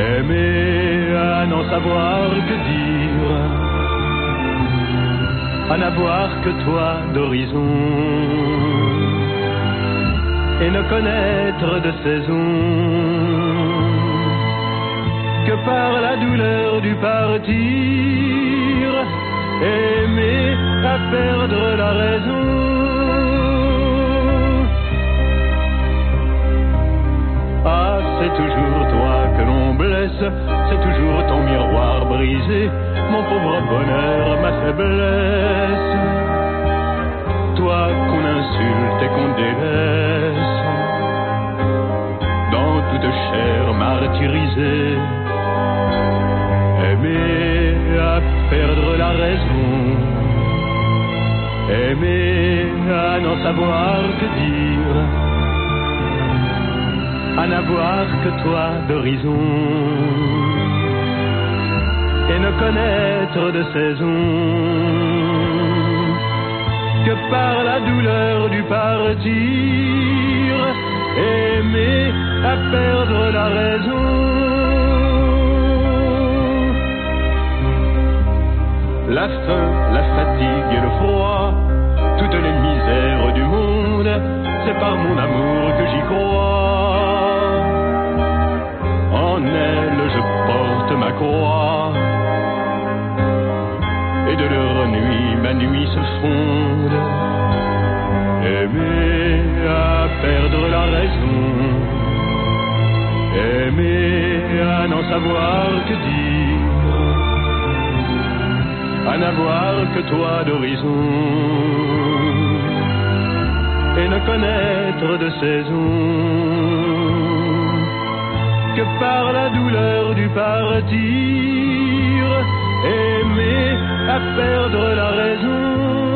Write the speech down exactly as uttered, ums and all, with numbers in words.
Aimer à n'en savoir que dire, à n'avoir que toi d'horizon, et ne connaître de saison que par la douleur du partir. Aimer à perdre la raison. Ah, c'est toujours toi que l'on blesse, c'est toujours ton miroir brisé, mon pauvre bonheur, ma faiblesse. Toi qu'on insulte et qu'on délaisse, dans toute chair martyrisée. Aimer à perdre la raison, aimer à n'en savoir que dire, à n'avoir que toi d'horizon, et ne connaître de saison que par la douleur du partir. Aimer à perdre la raison. La faim, la fatigue et le froid, toutes les misères du monde, c'est par mon amour que j'y crois. En elle je porte ma croix, et de leur nuit ma nuit se fonde. Aimer à perdre la raison, aimer à n'en savoir que dire, à n'avoir que toi d'horizon, et ne connaître de saison que par la douleur du partir. Aimer à perdre la raison.